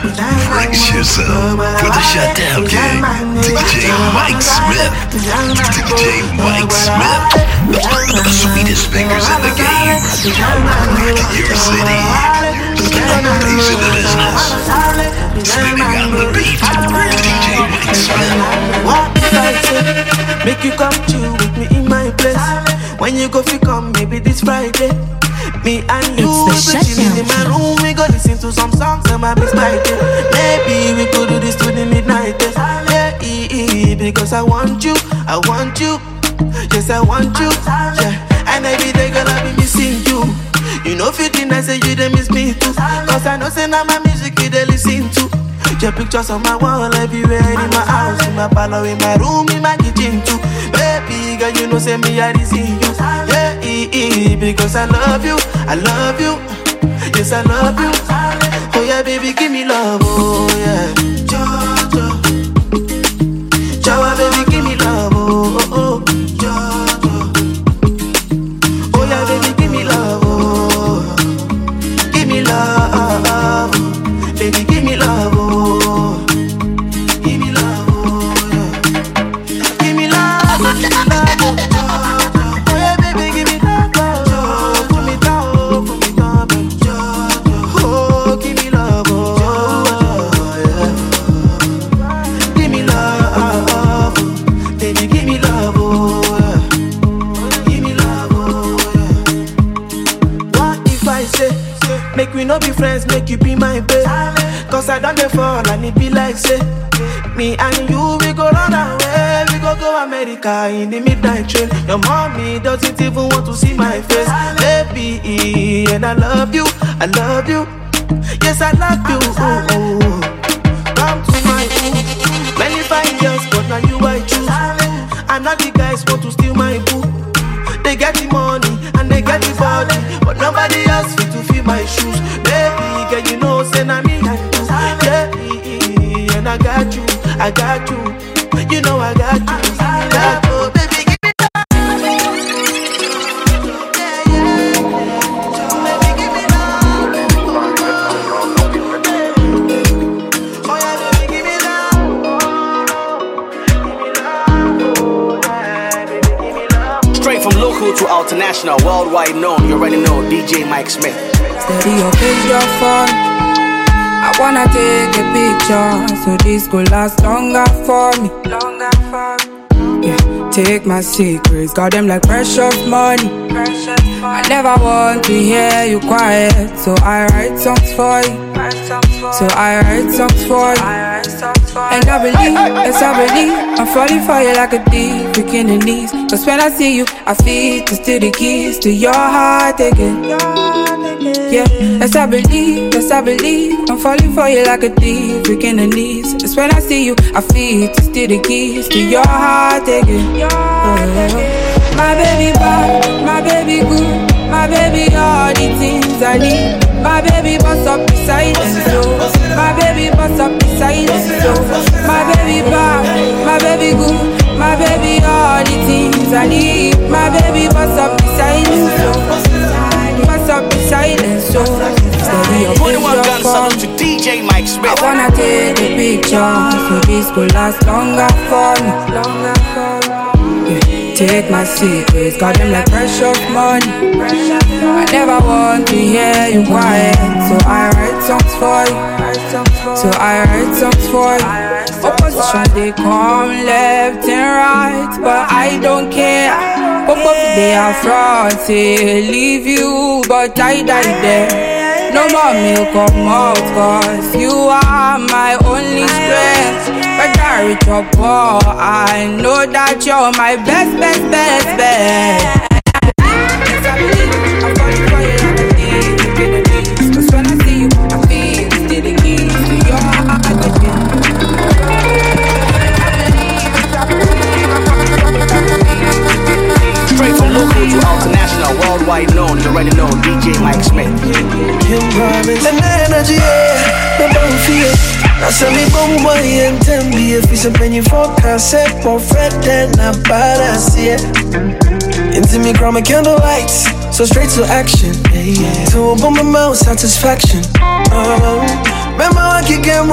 Brace yourself for the Shutdown King, DJ Mike Smith. DJ Mike Smith, the sweetest fingers in the game. Your city, the face of the business. Spinning on the beat, DJ Mike Smith. What if I say, make you come chill with me in my place? When you go fi come, maybe this Friday. Me and you will be chilling in my room. We go listen to some songs and my miss my day. Maybe we could do this to the midnight test. Yeah, because I want you, I want you. Yes, I want you. Yeah, and every day gonna be missing you. You know, 15 I say you they miss me too. Cause I know say now my music you they listen to. Your pictures on my wall everywhere, in my house, in my parlor, in my room, in my kitchen too. Baby girl, you know say me I see you. Yeah, because I love you, I love you. Yes, I love you. Oh yeah, baby, give me love, oh yeah. Jojo, Jojo, baby, give me love, oh Jojo. Oh yeah, baby, give me love, oh. Give me love, baby, give me love, oh. Give me love, oh yeah. Give me love, love, oh yeah, baby, give me love, oh. Put me down, baby. Oh, give me love, oh yeah. Give me love, baby, give me love, oh yeah. Give me love, oh yeah. What if I say, make we no be friends, make you be my babe? Cause I done the fall and it be like say, me and you, we go run away. We go America in the midnight train. Your mommy doesn't even want to see my face. Baby, and I love you, I love you. Yes, I love you, Come to my room. Many fine girls, but now you I choose. And now the guys want to steal my boo. They get the money and they get the body, but nobody else fit to fill my shoes. Baby, girl, you know, say na me and you. Yeah, and I got you, I got you. You know I got you. Oh, baby, give me love. Baby, give me love. Oh yeah, baby, give me love. Straight from local to international, worldwide known, you already know, DJ Mike Smith. Steady your face, your phone. I wanna take a picture, so this could last longer for me. Yeah, take my secrets, got them like precious money. I never want to hear you quiet, so I write songs for you. And I believe, yes I believe, I'm falling for you like a thief, breaking the knees. Cause when I see you, I feel to steal the keys to your heart again. Yeah, yes I believe, I'm falling for you like a thief, breaking the knees. Just when I see you, I feel to steal the keys to your heart again. My baby bad, my baby good, my baby all the things I need. My baby bust up the silence, so my baby bust up the silence, so my baby bad, my baby good, my baby all the things I need. My baby bust up the silence, so bust up the silence, so steady your picture for to DJ Mike Smith. I wanna take the picture, so this could last longer for me. Yeah, take my secrets, got them like precious money. I never want to hear you quiet, so I write songs for you. Opposition they come left and right, but I don't care. Both they are fraudty, leave you, but I die there. No more milk come out, cause you are my only strength. But I reach up, oh, I know that you're my best. I'm falling for you like a thief, cause when I see you, I feel it's still the keys to your heart again. Straight from local to international, worldwide known, you already know, DJ Mike Smith. And energy, no don't fear. I saw me bomba and tell me if it's a penny for cassette, for Fred, then I bad see it. Into me, grab my candle lights, so straight to action. To a bomb mouth satisfaction. Remember I could get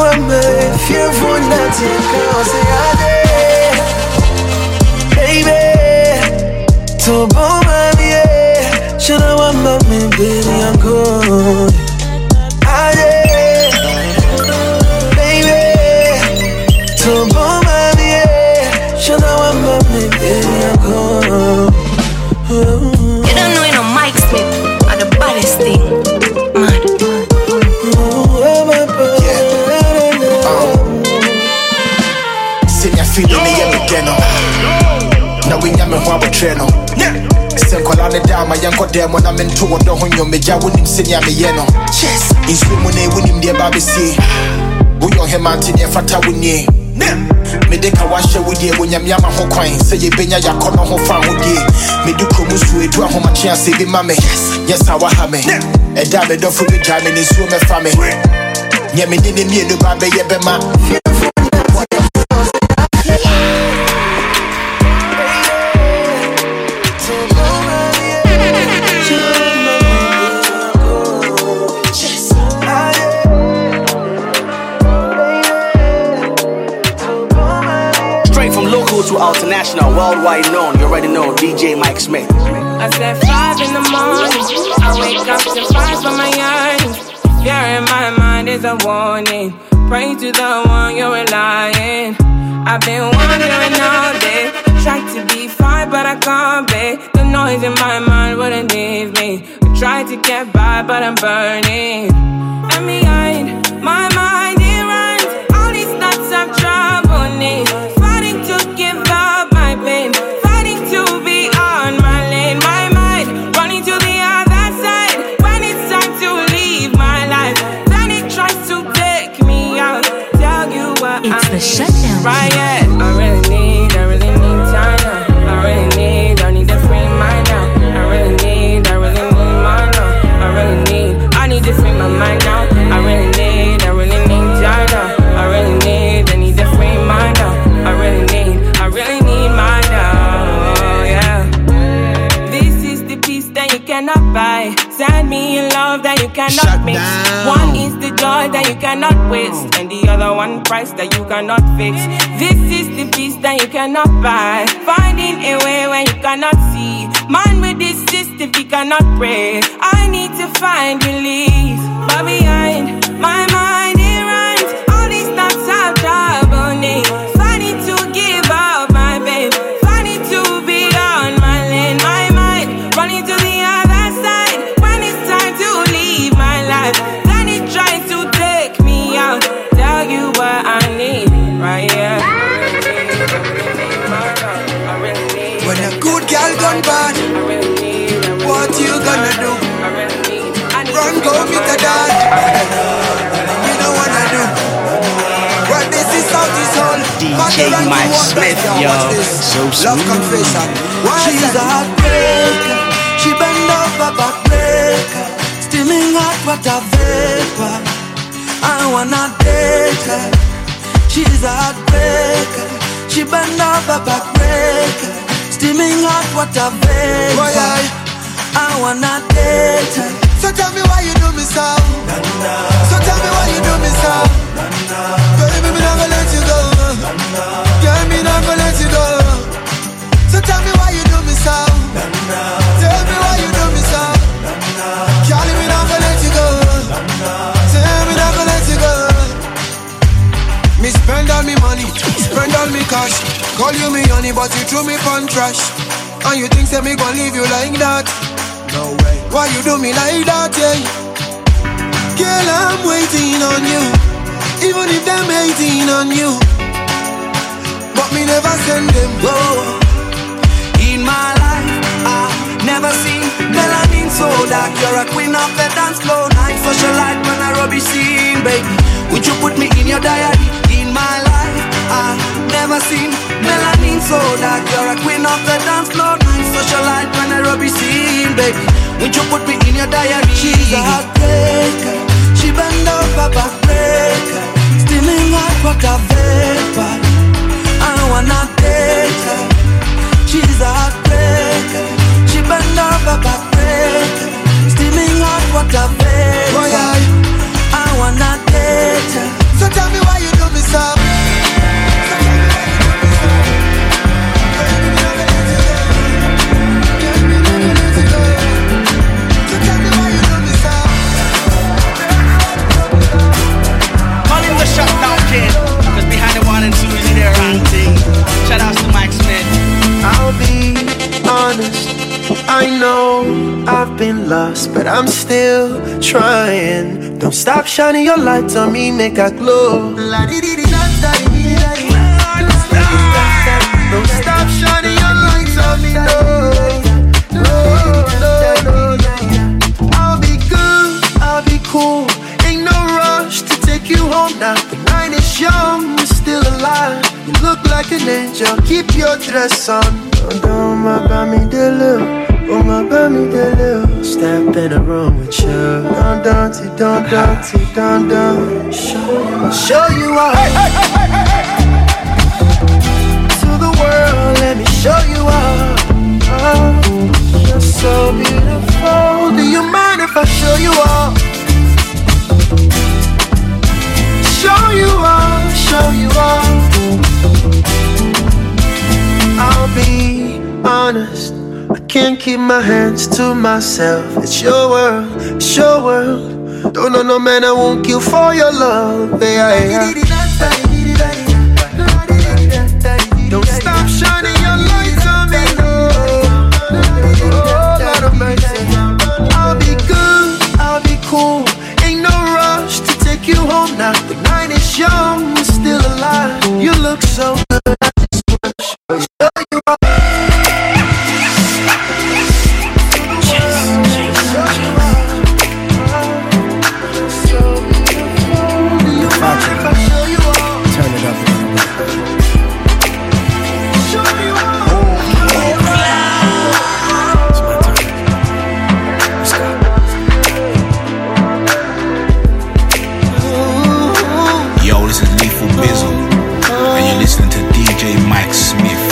baby. To bomb me, should I want me, baby, I'm good. Baby, to bomb me, should I want me, baby, I'm good. You don't know Mike Smith are the baddest thing. Mad. Senior feeling the epidemic. Now we nyame ho abotreno. Sen kola ne da ma yanko dem when I'm into what do honyo meja wonim senior me ye no. Yes. Insu mu na wonim de ba be see. Wo yo hemante ne fata woni. Me de ka washe wodi e wonyam yama ho kwan se ye benya yakono ho fa wodi. Me du kromu su edu ahoma chia se bi mame. Yes I wa ha me. E da me do fu bi jam me su me fa me. Nye me ni me no ba be ye be ma. To international, worldwide known, you already know, DJ Mike Smith. I said 5 in the morning, I wake up to 5 for my yearnings. Fear in my mind is a warning. Pray to the one you're relying. I've been wondering all day, tried to be fine but I can't be. The noise in my mind wouldn't leave me. I tried to get by but I'm burning. And behind my mind it runs all these thoughts of trouble me. To give up my pain, fighting to be on my lane. My mind running to the other side. When it's time to leave my life, then it tries to take me out. Tell you what it's I the need. shutdown. Right, yeah. I really need time now. I need to free mind now. I really need my now. I need to free my mind now. I really need time now. I need to free mind now. I really need my now, yeah. This is the peace that you cannot buy. Send me a love that you cannot mix. One is the joy that you cannot waste, and the other one price that you cannot fix. This is the peace that you cannot buy. Finding a way when you cannot see. Man with this system, he cannot pray. I need to find release. But behind my mind, it runs all these thoughts of trouble me. Funny to give up my babe. Funny to be on my lane. My mind running to the other side. When it's time to leave my life, then it tries to take me out. Tell you what I need, right here. When a good girl gone bad, what you gonna do? Run, go meet a dad. You know what I do. Well, this is how this all. DJ Mike Smith, yo, so sweet. Love confession. She's a heartbreaker. She bend over backbreaker. Steaming hot water vapor. I wanna date her. She's a heartbreaker. She bend over backbreaker. Steaming hot water vapor. I wanna date her. So tell me why you do me so. So tell me why you do me so. Baby, me not gonna let you go. Girl, me not gonna let you go. So tell me why you do me so. Tell me why you do me so. Girl, me not gonna let you go. Tell me not gonna let you go. Me spend all me money, spend all me cash. Call you me honey, but you threw me fun trash. And you think say me gon' leave you like that? No way. Why you do me like that, yeah? Girl, I'm waiting on you. Even if them hating on you, but me never send them go. In my life, I've never seen melanin so dark. You're a queen of the dance floor. Night socialite when I rubbish scene, baby. Would you put me in your diary? In my life, I've never seen melanin so dark. You're a queen of the dance floor. Night socialite when I rubbish scene, baby. Would you put me in your diary? She's a heartbreaker. She bend over backbreaker. Steaming hot water vapor. I wanna date her. She's a heartbreaker. She bend over backbreaker. Steaming hot water vapor. I wanna date her. So tell me why you do me so. lost, but I'm still trying. Don't stop shining your lights on me, make I glow. Don't stop shining your lights on me, no. I'll be good, I'll be cool. Ain't no rush to take you home now. The night is young, we're still alive. You look like an angel, keep your dress on. Don't my bami delu, oh my bami delu. Step in the room with you. Don't. Show you all. To the world, let me show you all. Oh, you're so beautiful. Do you mind if I show you all? Show you all. I'll be honest, I can't keep my hands to myself. It's your world. Don't know no man I won't kill for your love. Yeah. Don't stop shining your lights on me, no. Lord of mercy. I'll be good, I'll be cool. Ain't no rush to take you home now. The night is young, we're still alive. You look so good, I just wanna show you all. Turn it up a little bit. Yo, this is Lethal Bizzle, and you're listening to DJ Mike Smith.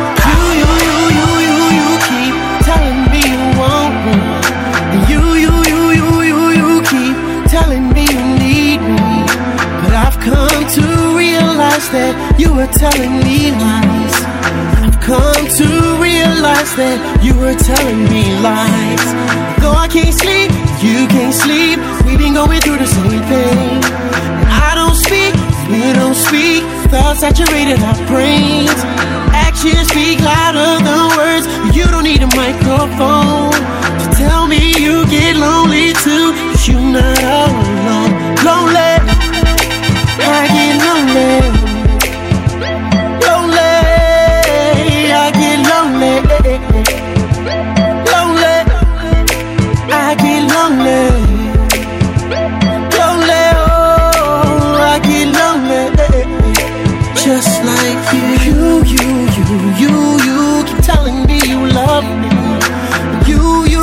You keep telling me you want me. You keep telling me you need me. But I've come to realize that you were telling me lies. I've come to realize that you were telling me lies. Though I can't sleep, you can't sleep. We've been going through the same thing. I don't speak, you don't speak. Thoughts saturated our brains. Actions speak louder than words. You don't need a microphone to tell me you get lonely too. 'Cause you're not all alone. Lonely, I get lonely. Lonely, I get lonely. Lonely, I get lonely. Lonely, oh, I get lonely. Just like you keep telling me you love me. You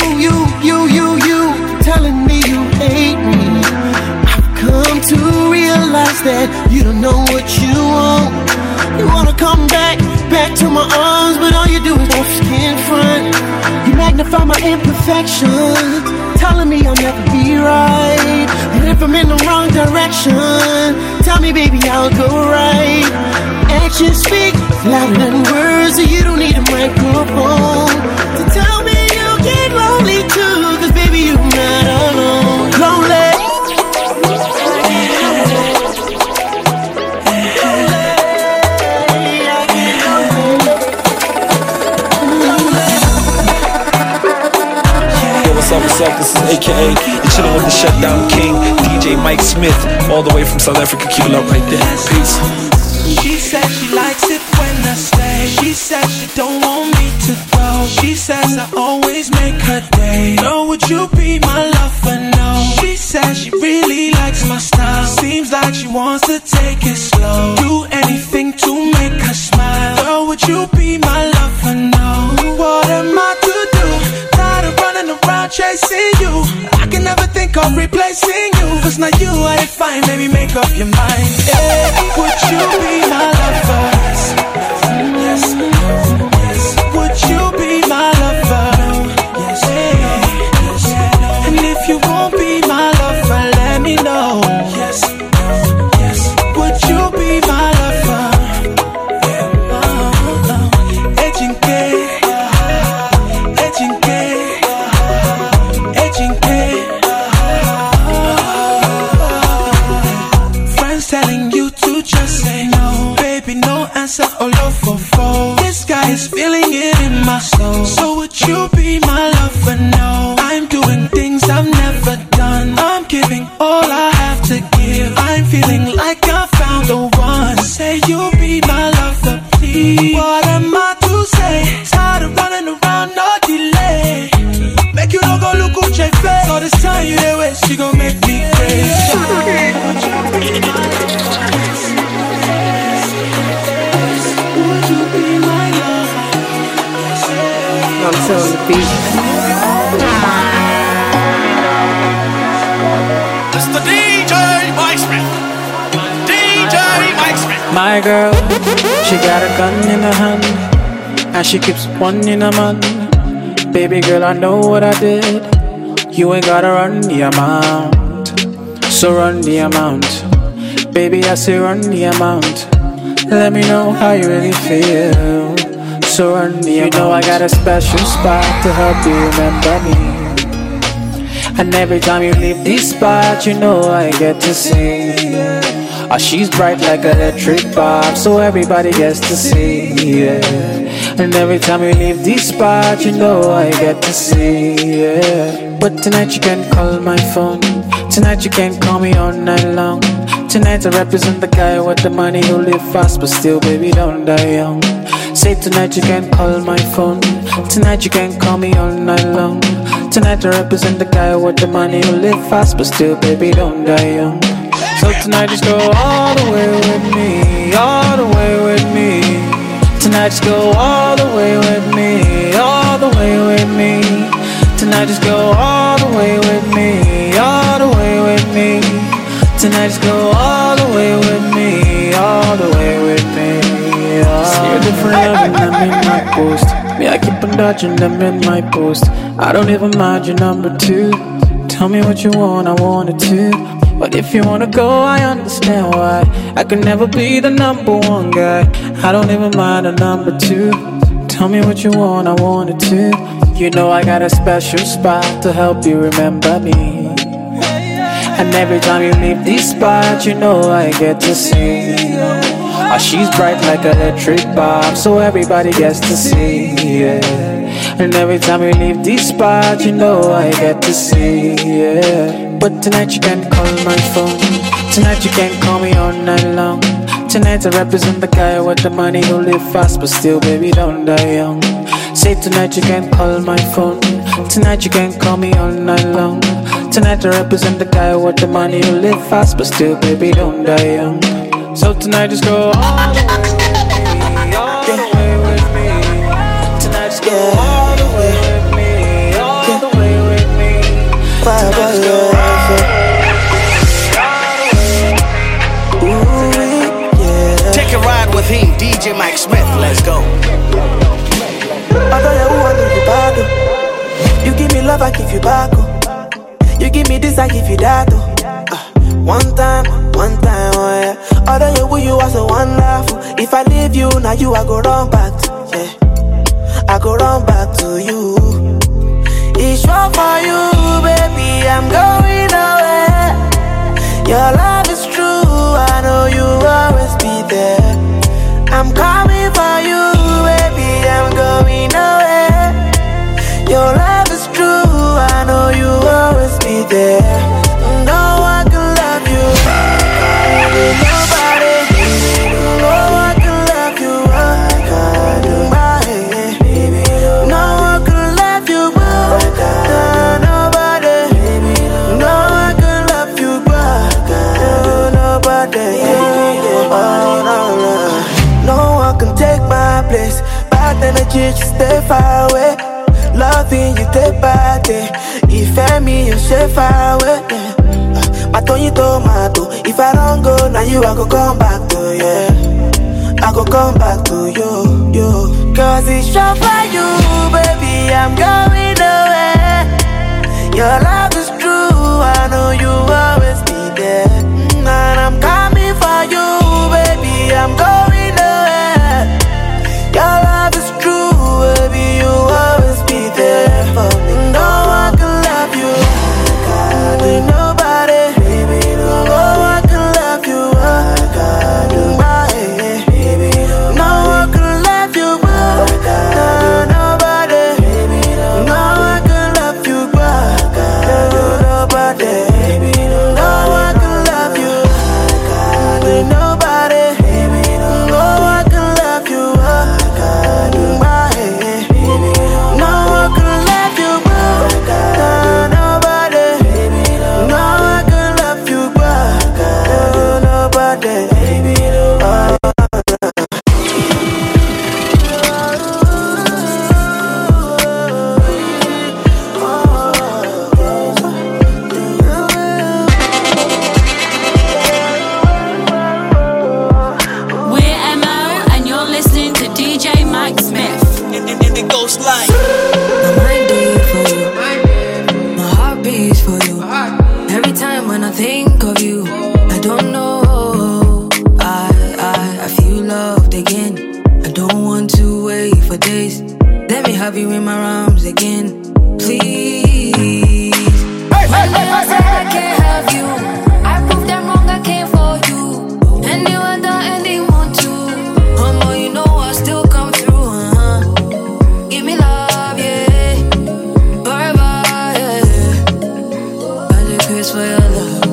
telling me you hate me. I've come to realize that you don't know what you want. You wanna come back to my arms, but all you do is off skin front. You magnify my imperfections, telling me I'll never be right. And if I'm in the wrong direction, tell me baby I'll go right. Actions speak louder than words, so you don't need a microphone to tell me you get lonely too. 'Cause baby you're not alone. Lonely. What's up? This is AKA the chillin' with the Shutdown King, DJ Mike Smith, all the way from South Africa. Keep it up right there. Peace. She said she likes it when I stay. She said she don't want me to go. She says I always make her day. So would you be my lover? No. She says she really likes my style. Seems like she wants to take it slow. Do anything to make her smile. Girl, would you be my lover? No. What am I to do? Tired of running around chasing you. I can never think of replacing you. 'Cause now you I define, maybe make up your mind. Hey, would you be my lover? Yes. Would you be my lover? Yes. And if you won't be my lover, let me know. Yes. Would you be my lover? Friends telling you to just say no. Baby, no answer, all over for. This guy is feeling it in my soul. So would you be my lover? No, I'm doing feeling like I found the one. Say you'll be my lover, please. What am I to say? Tired of running around, no delay. Make you don't go look who check face. All this time you there waste, she gon' make me crazy. Would you be my lover? I'm so on the beat. Mr. DJ Mike Smith. DJ Mike Smith. My girl, she got a gun in her hand, and she keeps one in her man. Baby girl, I know what I did. You ain't gotta run the amount, so run the amount. Baby, I say run the amount. Let me know how you really feel, so run the amount. You know I got a special spot to help you remember me. And every time you leave this spot, you know I get to see. Oh, she's bright like an electric bulb, so everybody gets to see, yeah. And every time you leave this spot, you know I get to see, yeah. But tonight you can call my phone. Tonight you can call me all night long. Tonight I represent the guy with the money who live fast, but still, baby, don't die young. Say tonight you can call my phone. Tonight you can call me all night long. Tonight I represent the guy with the money who live fast, but still, baby, don't die young. So tonight just go all the way with me, all the way with me. Tonight just go all the way with me, all the way with me. Tonight just go all the way with me, all the way with me. Tonight just go all the way with me, all the way with me. See a different loving them in my post. Me, I keep on dodging them in my post. I don't even mind your number 2. Tell me what you want, I want it too. But if you wanna go, I understand why. I could never be the number 1 guy. I don't even mind a number 2. Tell me what you want, I want it too. You know I got a special spot to help you remember me. And every time you leave this spot, you know I get to see. Oh, she's bright like an electric bulb, so everybody gets to see, yeah. And every time you leave this spot, you know I get to see, yeah. But tonight you can call my phone. Tonight you can call me all night long. Tonight I represent the guy with the money who live fast, but still, baby, don't die young. Say tonight you can call my phone. Tonight you can call me all night long. Tonight I represent the guy with the money who live fast, but still, baby, don't die young. So tonight just go all the way with me, all the way with me. Tonight just go all the way with me, all the way with me. Tonight just go all the way. Take a ride with him, DJ Mike Smith. Let's go. You give me love, I give you back. You give me this, I give you that. One time, oh yeah. Other you are so wonderful. If I leave you, now you I go run back to, yeah. I go run back to you. It's sure for you, baby, I'm going away. Your love is true, I know you always be there. I'm coming for you, baby, I'm going away. Your love is true, I know you always be there. No one can love you, nobody. No one can love you, no one can love you, nobody. No one can love you, nobody. No one can take my place. Bad energy, just stay far away. Loving you day by day. If me, you stay far away. If I don't go, now you I go come back to, yeah. I go come back to you. Cause it's sure for you, baby, I'm going away. Your love is true, I know you always be there. And I'm coming for you, baby, I'm going away. Your love is true, baby, you always be there for me. No one can love you, nobody. No one can love you, no one can love you, nobody. No one can love you, nobody. day. Baby, you know like my mind beat for you, my heart beats for you. Every time when I think of you, I don't know. I feel loved again. I don't want to wait for days. Let me have you in my arms again, please. When they say I can't have you, I proved them wrong. I came for you, and you were the ending one too. Mama, you know I still come through. Give me love, yeah. Forever, yeah. I just wish for your love.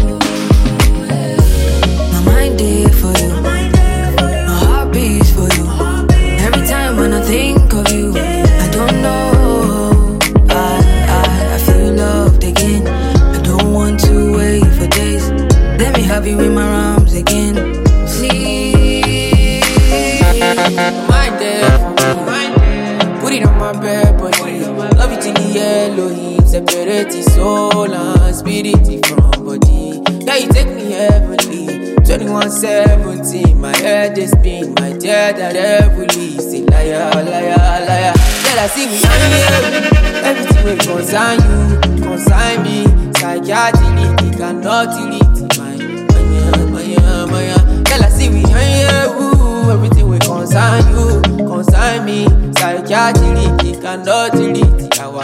My mind did for you, my heart beats for you. Every time when I think of you, I don't know. I feel loved again. I don't want to wait for days. Let me have you in my arms again, please. My day, put it on my bed, body. Love it in the yellow heat. Separate the soul and spirit from body. Yeah, you take me heavenly. 21:17, my head is spin. My dear, that heavily. Say liar, liar, liar. Yeah, I see me on you. Everything will consign you, consign me. Psychiatry, it cannot delete my. Yeah, I see me on you. Everything will consign you, consign me. Psychiatry, it cannot delete our.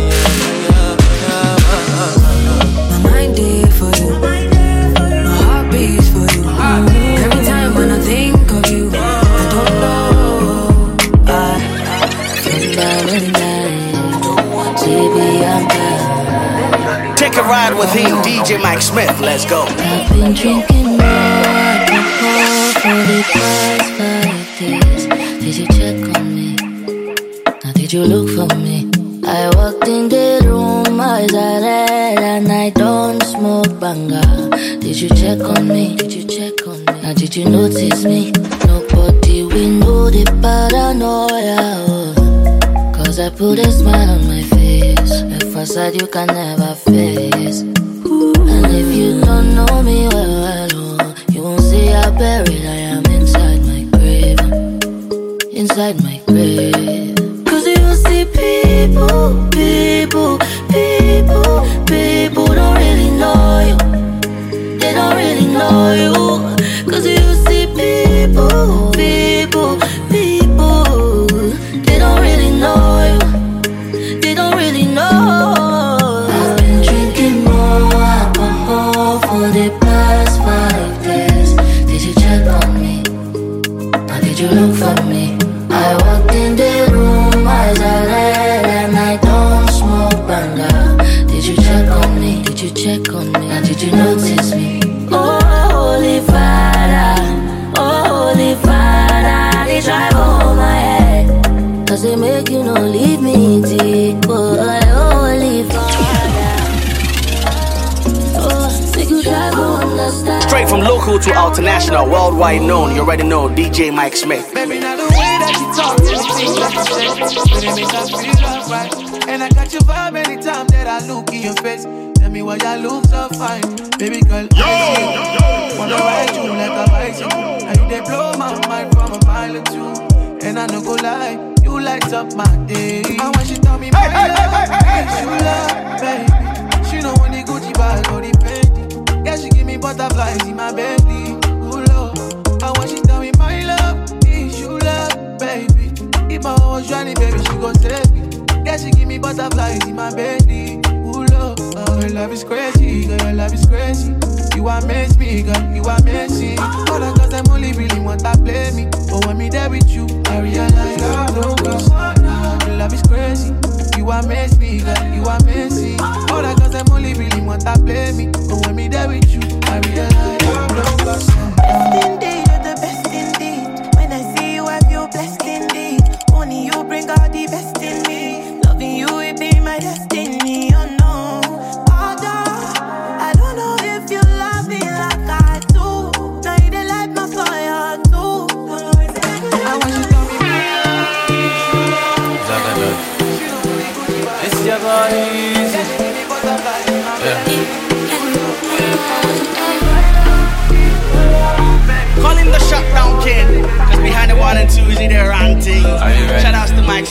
My mind did for you, my heart beats for you. Every time when I think of you, I don't know. I feel bad, don't want to be unbad. Take a ride with him, DJ Mike Smith. Let's go. I've been drinking more alcohol for the past 5 days. Did you check on me? Now did you look for me? I walked in the room, eyes are red, and I don't smoke banga. Did you check on me? Did you check on me? Now did you notice me? Nobody will know the paranoia. Cause I put a smile on my face, a facade you can never face. And if you don't know me well, you won't see how buried I am inside my grave. Inside my grave. Cause you see people don't really know you. They don't really know you. Cause you see people they don't really know you. They don't really know. I've been drinking more alcohol for the past 5 days. Did you check on me? Or did you look for me? I walked in the room, eyes are red, and I don't smoke banga. Did you check on me? Did you check on me? Or did you notice me? Oh, Holy Father, they drive over my head. Cause they make you no leave me deep. Oh, Holy Father, oh, make you try to understand. Straight from local to international, worldwide known. You already know DJ Mike Smith. Baby, now the way that you talk, everything that you say, it make us feel alright. And I got your vibe anytime that I look in your face. Tell me why you look so fine, baby girl. I wanna ride you like a bicycle. Now you they blow my mind from a mile or two. And I no go lie, you light up my day. And when she tell me my love, you love, baby. She know when the Gucci bag or the Fendi. Yeah, she give me butterflies in my belly. Ooh, Lord. And when she tell me my love, you love, baby. If my heart was drowning, baby, she gon' save me. Yeah, she give me butterflies in my belly. Ooh, love, your love is crazy, girl, your love is crazy. You amaze me, girl, you amazing. All the girls, them only really want to play me. But when me there with you, I realize I don't go. Your love is crazy. You amaze me, girl, you amazing. All the girls, them only really want to play me. But when me there with you, I realize I don't go. Best indeed, you're the best indeed. When I see you, I feel blessed indeed. Only you bring all the best in me. Loving you, it be my destiny. Oh no, although I don't know if you love me like I do. Now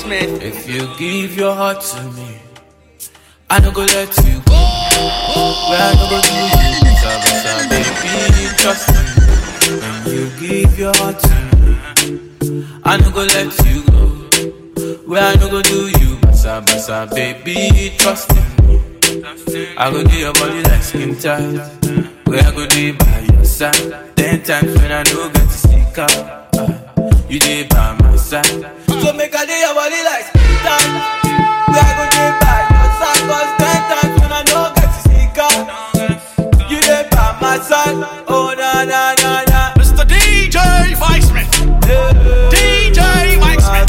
Smith. If you give your heart to me, I no go let you go. Where I no go do you, basa, baby, trust me. When you give your heart to me, I no go let you go. Where I no go do you, basa, baby, trust me. I go do your body like skin tight. Where I go do by your side. 10 times when I no get to sneak out, you did by my side. So make I do your body like skin tight. Where I go do by your side. Cause 10 times when I no get to sneak out, you did by my side. Oh na na na na. Mr. DJ Mike Smith. DJ Mike Smith.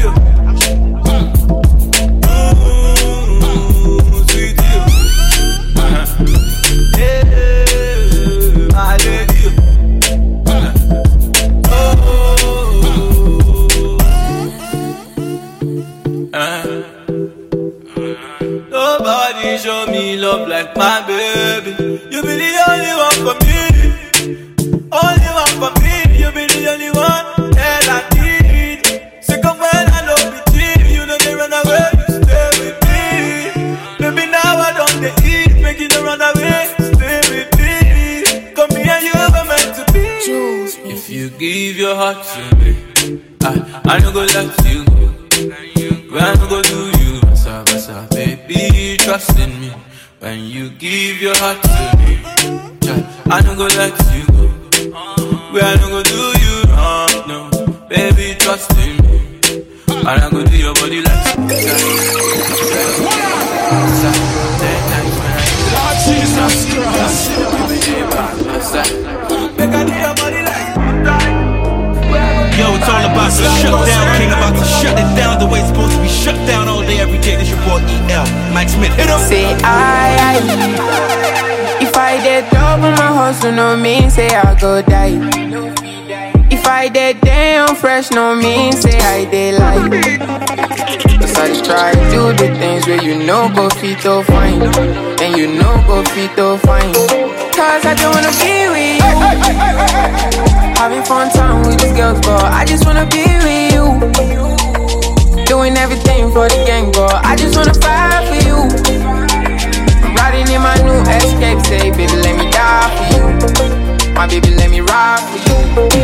Nobody show me love like my baby. You be the only one for me. Only one for me. You be the only one that I need. Second when I love with you, you know they run away, you stay with me. Baby now I don't they eat, make you no run away, stay with me. Come here, you were meant to be. If you give your heart to me, I no go let you go. When I no go do you, basa, baby, trust in me. When you give your heart to me, I no go let you go. When I no go do you wrong, no, baby, trust in me. And I go do your body like Jesus Christ. Make I do your body like Yo, it's all about to shut down. King about to shut it down the way it's supposed to be shut down all day, every day. This your boy EL, Mike Smith. Say I if I did double my hustle, no mean say I go die. If I did damn fresh, no mean say I did lie. Cause I try to do the things where you know go fit to fine, and you know go fit to fine. Cause I don't wanna be with you, having fun time with these girls, but I just wanna be with you. Doing everything for the gang, but I just wanna fight for you. I'm riding in my new Escape, say baby let me die for you. My baby let me ride for you.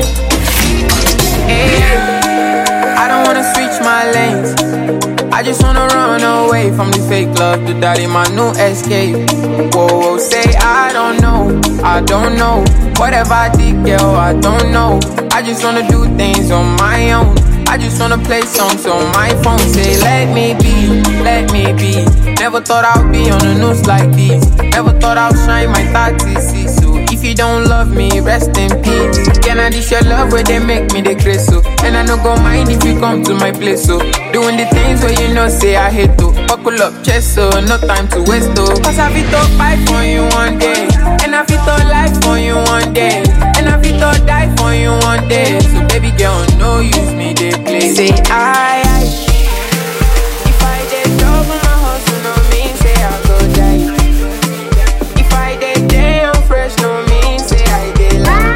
Hey, I don't wanna switch my lanes, I just wanna run away from the fake love, do that in my new Escape. Whoa, say I don't know, whatever I did, girl, I don't know. I just wanna do things on my own, I just wanna play songs on my phone. Say let me be, let me be. Never thought I'd be on the news like this, never thought I'd shine my 30s. So if you don't love me, rest in peace. Can I dish your love where they make me the grace so? And I no go mind if you come to my place so. Doing the things where you know say I hate to. Buckle up chest so, no time to waste though. Cause I fit to fight for you one day, and I fit to life for you one day, and I fit to die for you one day. So baby girl, no use me, they play. Say I if I did double my hustle, no mean say I go die. If I did damn fresh, no mean say I did lie.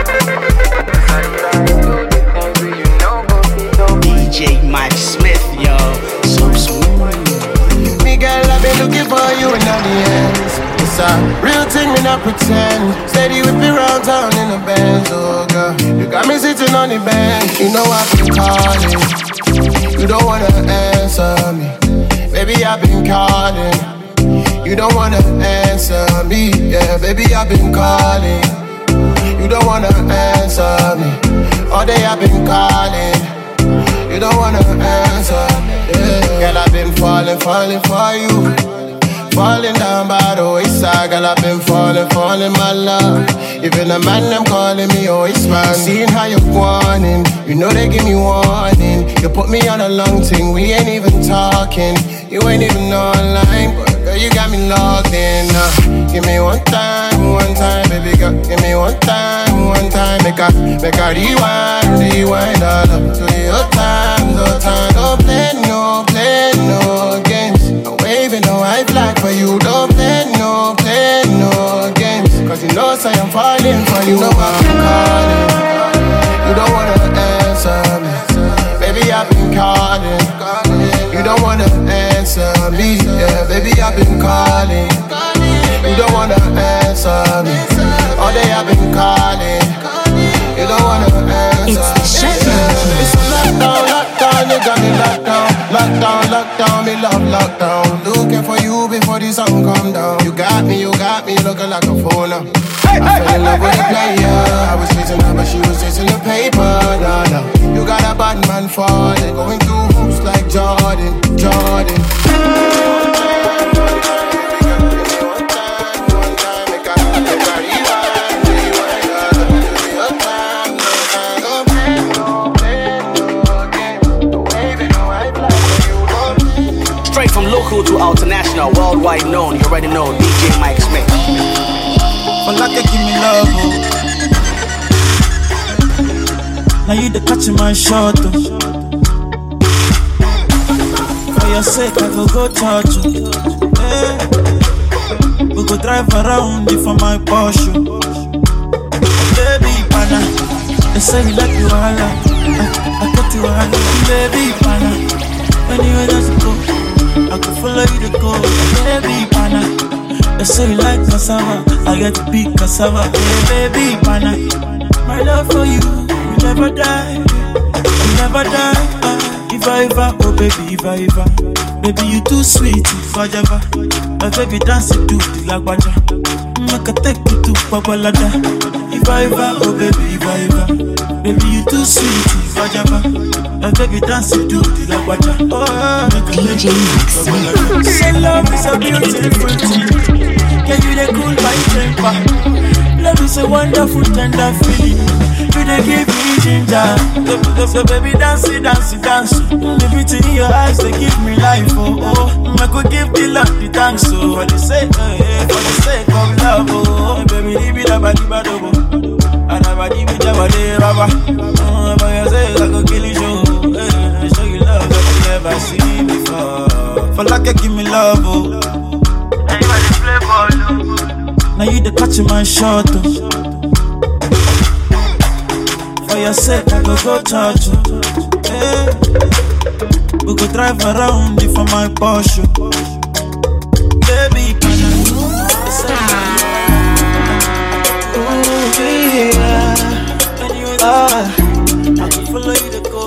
DJ Mike Smith, yo, so smooth. Me girl, I've been looking for you in all the ends. It's a real thing, me not pretend. Steady with me round town in the Benz, oh girl. You got me sitting on the bench, you know I've been calling. You don't wanna answer me, baby I've been calling. You don't wanna answer me, yeah, baby I've been calling. You don't wanna answer me, all day I've been calling. You don't wanna answer, yeah. Girl, I've been falling for you. Falling down by the wayside, girl, I've been falling, my love. Even the man, them calling me always man. Seeing how you're wanting, you know they give me warning. You put me on a long thing, we ain't even talking. You ain't even online, but girl, you got me logged in. Give me one time, baby girl. Give me one time, make I rewind all up to your time, no time. Don't play no games. I'm waving no white flag for you. Don't play no games. Cause you know say I'm falling for you. You know I've been calling. You don't wanna answer me, baby I've been calling. lockdown. Looking for you before the sun come down. You got me looking like a fool now. I fell in love with the player. I was chasing her, but she was chasing the paper. Nah, nah. You got a bad man falling, going through hoops like Jordan. Straight from local to international, worldwide known. You already know DJ Mike Smith. But like you give me love, oh. Now you the catching my shot, oh. For your sake, I go charge you. Hey. We go drive around you for my Porsche. Baby, pana, they say you like you all. I got you all. Baby, pana, anywhere that you go, I can follow you to go. Baby, pana, they say you like cassava, I get to be cassava. Hey, baby, pana, my love for you never die, you never die. If I ever, oh baby, if I ever, baby you too sweet, if I ever, my baby dance it to the lagwaja, make a take you to Babalada. If I ever, oh baby, if I ever, baby you too sweet, if I ever, my baby dance it to the lagwaja. Oh, DJ Mike Smith. Love is a beautiful thing. Can you they cool my temper? Love is a wonderful tender feeling. You they give me ginger. So baby dance it. The beauty in your eyes they give me life. Oh, I could give the love the thanks. So for the sake of love. Oh, baby leave it up at the bottom. And I'm a give it up at the rubber. Oh, for your sake I could kill you show. Show you love that you never seen before. For like you give me love. Oh, now you the catching my shot, oh. For your sake, I go charge you. Hey. We go drive around you for my Porsche. Baby, can I can follow you to go.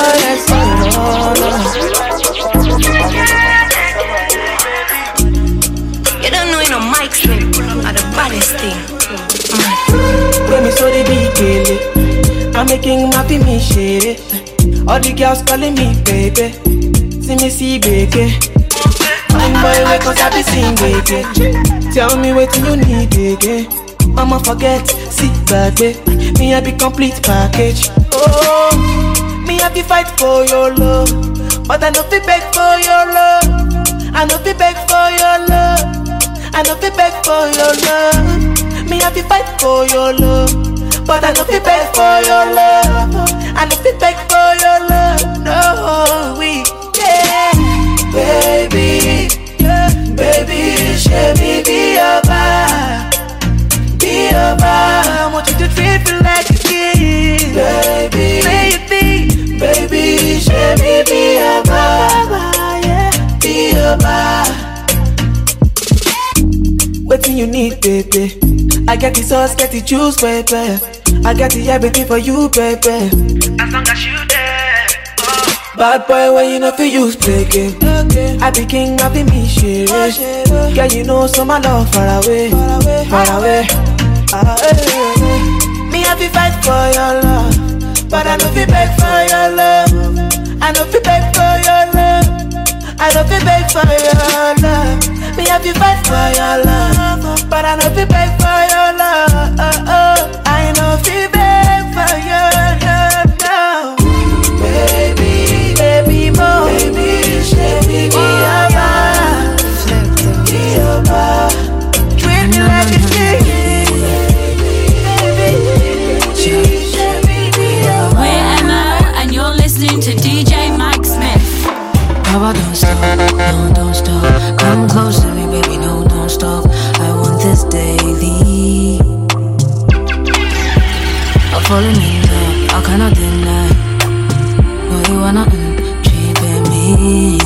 You don't know no Mike Smith are the baddest thing. When me so they be killing, I'm making my me shit. All the girls calling me baby, see me see baby. Fine boy wake up, I be sing baby. Tell me what you need again. Mama forget, see baby. Me I be complete package. Oh, me I be fight for your love, but I no fi beg for your love. I no fi beg for your love. I no fi beg for your love. Me I fi fight for your love, but I no fi beg for your love. I no fi beg for your love. No, we yeah, baby, yeah, baby, show me be your bar, be your bar. I want you to treat me like a king, baby, baby, show me be your bar, yeah, be your bar. Waiting you need, baby. I got the sauce, get the juice, baby. I got the everything for you, baby. As long as you there. Oh. Bad boy, when you know for use play game. Okay. I be king, I be me shit. Girl, you know so my love far away. Me I be fight for your love, but I know fi beg for your love. I know fi beg for your love. I know fi beg for your love. Me have you fight for your love, but I know fi beg for your love. I know fi beg for your love now. Baby, baby, mo, baby, baby, be your bar, be your bar. Treat me like a king, Where am I? And you're listening to DJ Mike Smith. Papa, don't stop, no, don't stop. Come close to me, baby, no, don't stop. I want this daily. I'm falling in love, I cannot deny. No, you wanna treat me.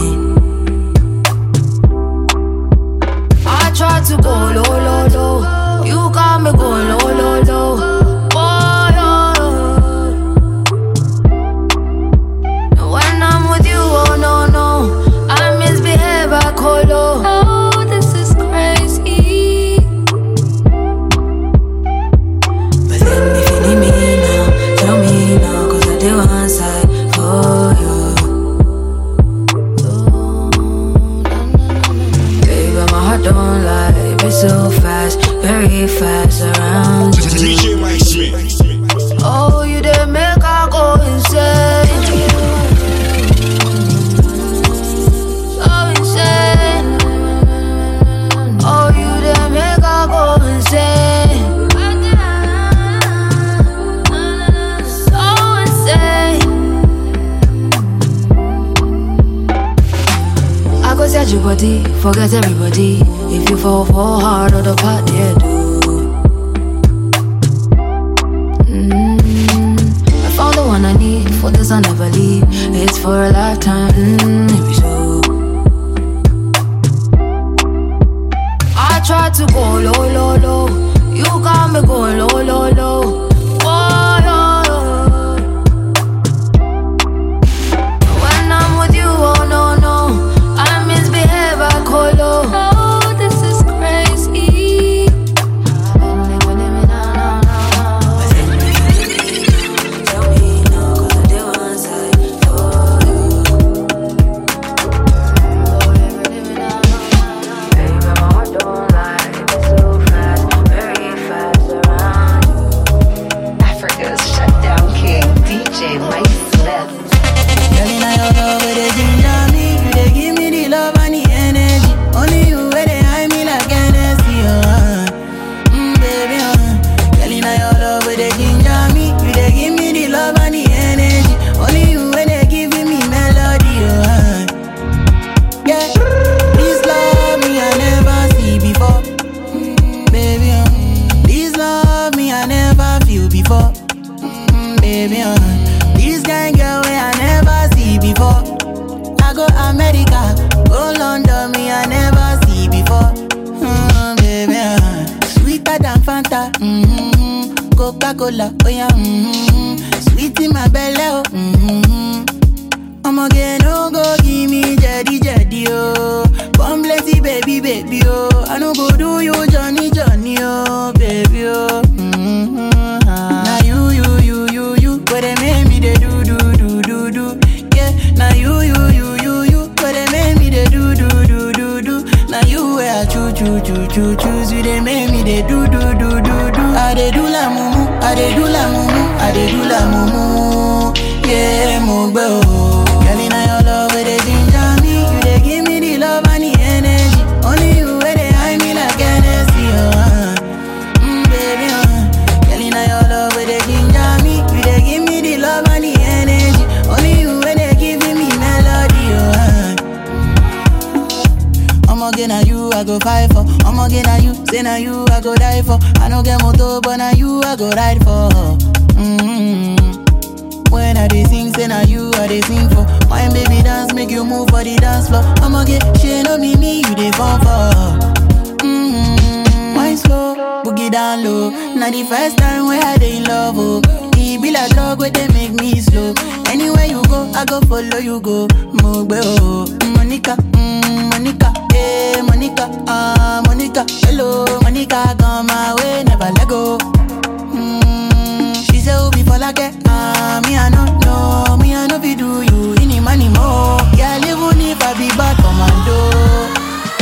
I try to go low, low, low. You got me go low, low, low. When I'm with you, oh no, no, I misbehave, body, forget everybody. If you fall hard or the part, yeah, I found the one I need, for this I never leave. It's for a lifetime, maybe so. I tried to go low, low, low. You got me going low, low, low. Oh, yeah, yeah. When I'm with you, oh no, no, I misbehave, I call low. Oh, this is crazy. Tell me now, 'cause I did one side for you. Baby, my heart don't lie, it's so fast, very fast around you. Africa's shutdown king, DJ Mike Smith. Girl, in your love, where they ginger me, you they give me the love and the energy. Only you where they hide me like Hennessy, baby, Girl, in your love, where they ginger me, you they give me the love and the energy. Only you where they giving me melody, yeah. This love me I never see before, baby, This love me I never feel before, baby, This kind girl way I never see before. I go America, go London, me I never see before, baby, Sweeter than Fanta, Coca-Cola, oh yeah, Sweet in my belly, oh, I'ma get no go give me jetty, jetty, oh. Come bless you, baby, baby, oh. I no go do you, Johnny, Johnny, oh, baby, oh. Now you, but they make me they do, yeah. Now you, but they make me they do. Now you where I choose you, they make me they do. I they do la mumu, I they do la mumu, yeah, mugbo. Girl, in your love, where they ginger me, you they give me the love and the energy. Only you where they hide me like Hennessy, baby, Girl, in your love, where they ginger me, you they give me the love and the energy. Only you where they giving me melody, I'ma get na you, I go fight for. I'ma get na you, say na you, I go die for. I don't get motor, but na you, I go ride for. When I dey sing, say na you, I dey sing for. Wine baby dance, make you move for the dance floor. I'ma get shit on me, you dey fall for. Wine slow, boogie down low. Now the first time where I dey in love, oh. It be like drug where they make me slow. Anywhere you go, I go follow you go. Mugbe oh, Monica, Monica, hey Monica, Monica, hello Monica, come my way, never let go. She say oh before like me I know fi do you any money more. Yeah, even if I be bad commando.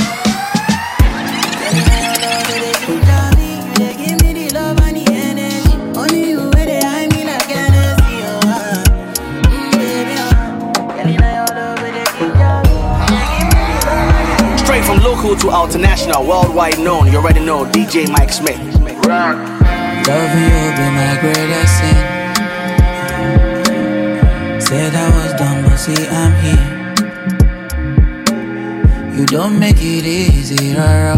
They give me the love and the energy. Only you where they hide me like Hennessy, baby, Straight from local to international, worldwide known. You already know DJ Mike Smith. Loving you been my greatest sin. Said I was done, but see I'm here. You don't make it easy, rara,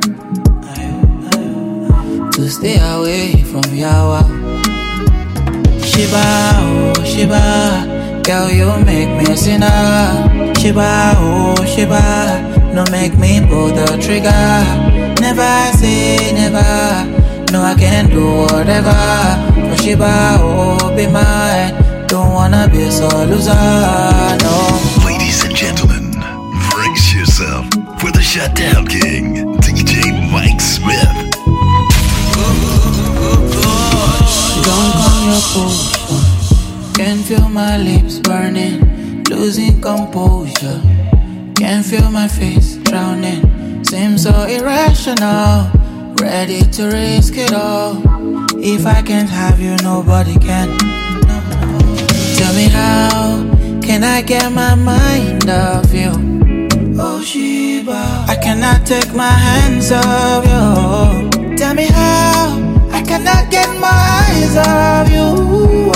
to stay away from Yawa. Shiba, oh Shiba, girl you make me a sinner. Shiba, oh Shiba, no make me pull the trigger. Never say never. No, I can do whatever. For Shiba, oh, be mine. Don't wanna be a sole loser, no. Ladies and gentlemen, brace yourself for the Shutdown King, DJ Mike Smith. Don't come your potion. Can feel my lips burning, losing composure. Can feel my face drowning. Seems so irrational. Ready to risk it all. If I can't have you, nobody can. Tell me how can I get my mind off you? Oh Shiba, I cannot take my hands off you. Tell me how I cannot get my eyes off you.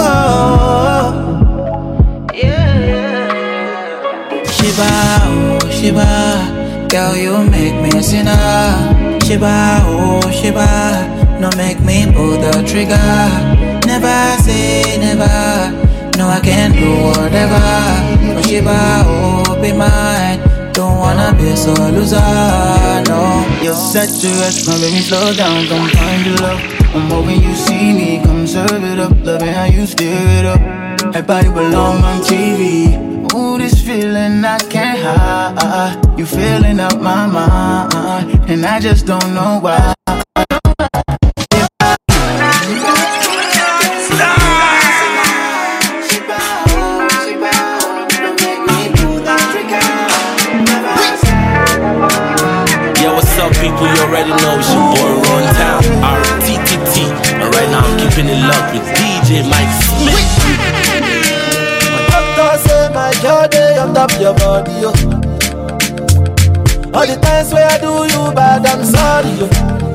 Oh. Yeah. Shiba, oh Shiba, Girl, you make me a sinner. Shiba, oh Shiba, no make me pull the trigger. Never say never, no I can do whatever. Oh Shiba, oh be mine, don't wanna be so loser, no. You're such a rush, my baby, slow down, come find your love. I'm hoping you see me, come serve it up, loving how you stir it up. Hey, body belong on TV. Ooh, this feeling I can't hide. You feeling up my mind, and I just don't know why. Yo, what's up, people? You already know it's your boy Ron Town, RTTT, and right now I'm keeping it locked with DJ Mike Smith. Say my journey on top your body, yo. All the times where I do you bad, I'm sorry, yo.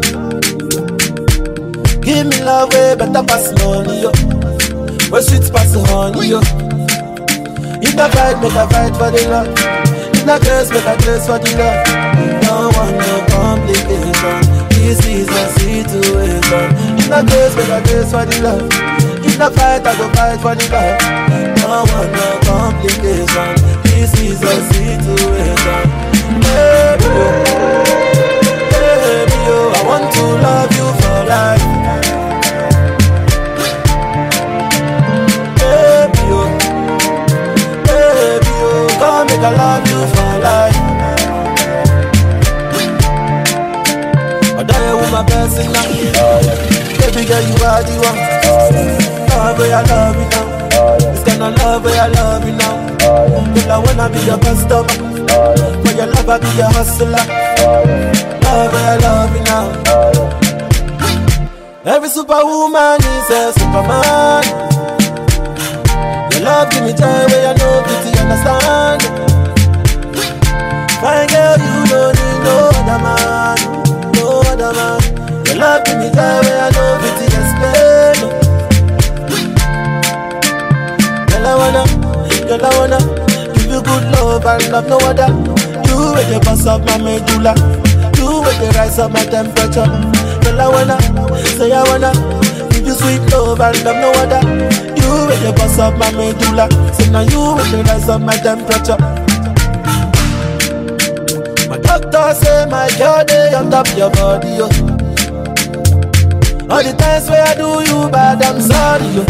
Give me love way better pass money, yo. Where sweet pass honey, yo. If I fight, make a fight for the love. If I curse, make a curse for the love. Don't want no complication. This is a situation. If I curse, make a curse for the love. If I fight, I go fight for the love. Don't want no complication. This is a situation. Baby, baby, oh, I want to love you for life. Baby, oh, come make I love you for life. I die with my best in life. Baby girl, you are the one. Love where I love you now. This kind of love where I love you now. Girl, I wanna be your customer. For your love I be your hustler. Love where I love you now. Every superwoman is a superman. Your love give me joy where I know pity understand. Fine girl, you don't need no other man. No other man. Your love give me joy where I know pity explain. Girl, I wanna give you good love and love no other. You with the boss of my medulla. You with the rise of my temperature. Girl, I wanna give you sweet love and love no other. You with the boss of my medulla. So now you with the rise of my temperature. My doctor say my journey on top your body, yo. All the times where I do you bad, I'm sorry, yo.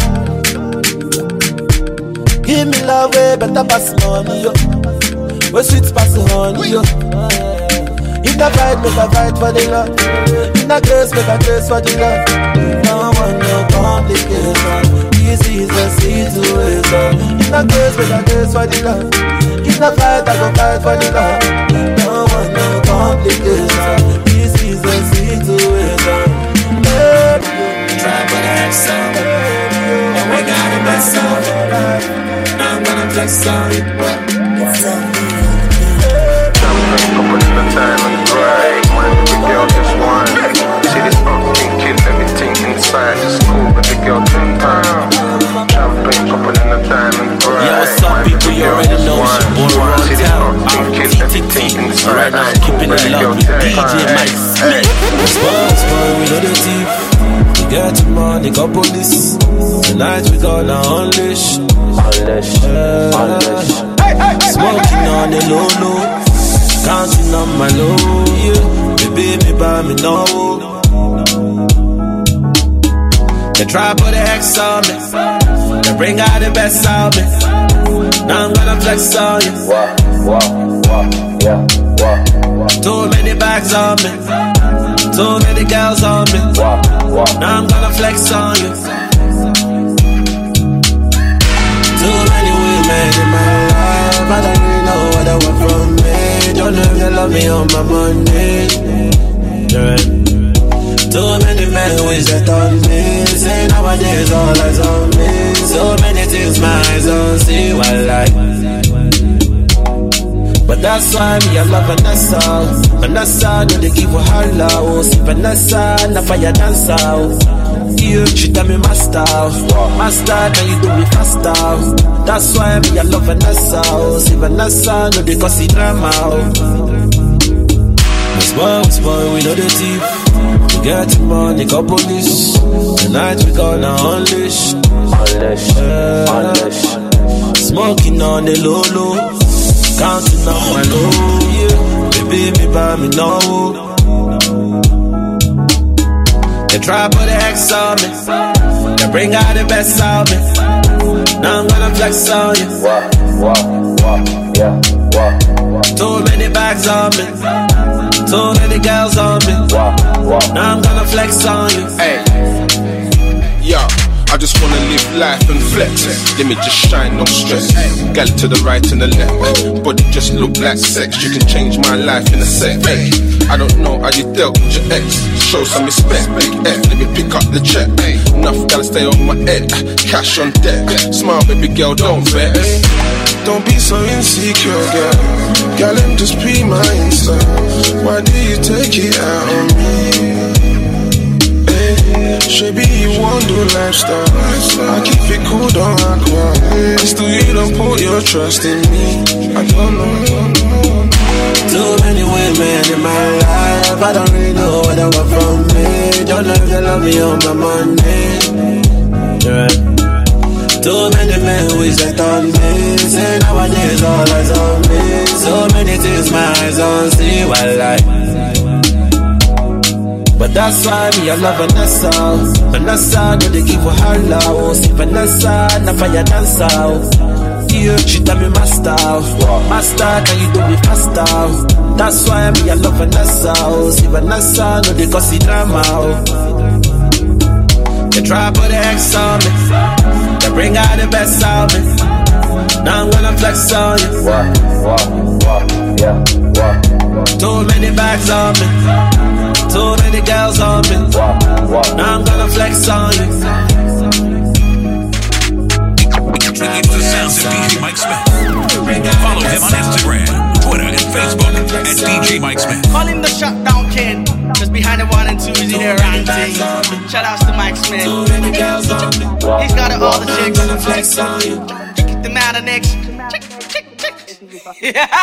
Give me love way better pass money, yo. Where sweet pass honey, yo. If I fight, make a fight for the love. If I curse, make a curse for the love. Don't want no complication. This is a situation. If I curse, make a curse for the love. If I fight, I go fight for the love. Don't want no complication. This is a situation. Try but I have some, and we got the best song. I'm gonna flex on it. Couple in the time and right, man, the girl just won. See this thinking, everything inside is cool, but the girl can time. Champagne, couple in the time and right. Yeah, what's up, people? You already know it's your boy Ron Town, RTTT. Right now, I'm keeping it locked with DJ Mike Smith. Spoil, we know the thief. We get the money, got police. Tonight we gonna unleash. Smoking on the low, counting on my low, yeah. Baby, me buy me no. They try put the X on me. They bring out the best out me. Now I'm gonna flex on you. Too many bags on me. Too many girls on me. Now I'm gonna flex on you. Too many women in my life, I don't really know what they want from me. Don't know if they love me on my money. Too many men wish that on me. Say nowadays all eyes on me. So many things my eyes don't see. But that's why me I love Vanessa. Vanessa, do they give her holla? Oh, see Vanessa, na fire dancer. Yeah, she tell me master. Master, can you do me faster? That's why me I love Vanessa. Oh, see Vanessa, no they cause it drama. Spoil, we know the thief. We get the money, got police. Tonight we gonna unleash. Smoking on the low, counting on my low. Yeah. Baby, me buy me no. They try put the X on me. They bring out the best of me. Now I'm gonna flex on you. Too many bags on me. Too many girls on me. Now I'm gonna flex on you. Hey, yo, I just wanna live life and flex. Let me just shine, no stress. Gal to the right and the left. Body just look like sex. You can change my life in a sec. Hey, I don't know how you dealt with your ex. Show some respect, big F. Let me pick up the check. Hey, enough gotta stay on my head. Cash on deck. Smile, baby girl, don't vex. Don't be so insecure, girl. Girl, I'm just be my inside. Why do you take it out on me? Baby, you won't do lifestyle. I keep it cool, don't act wild. Still, you don't put your trust in me. I don't know. Too many women in my life. I don't really know what they want from me. Don't know if they love me or my money. Yeah. Too many men wish that on me. Say nowadays all eyes on me. So many things my eyes don't see. Well, like, but that's why me I love Vanessa. Vanessa, do they give her her love? See Vanessa, na fire dancer. Yeah, she tell me master. Master, can you do me faster? That's why me I love Vanessa. See Vanessa, no they cause it drama. They try put the X on me. They bring out the best of me. Now I'm gonna flex on you. Too many bags on me. Too many girls on me. Now I'm gonna flex on you. It's the sounds of DJ Mike Smith. Follow him on Instagram, Twitter, and Facebook at DJ Mike Smith. Call him the shutdown king. Just behind the 1 and 2 is in there ranting. Shout outs to Mike Smith. He's got it all the chicks. The man of next. Yeah.